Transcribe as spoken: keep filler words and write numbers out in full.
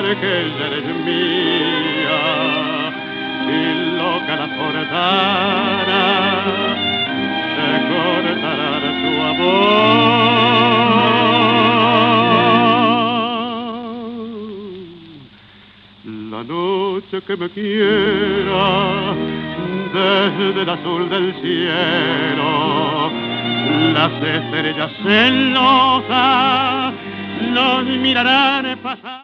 porque ella eres mía y loca la forzara se cortará de su amor. La noche que me quiera desde el azul del cielo, las estrellas celosas nos mirarán pasar.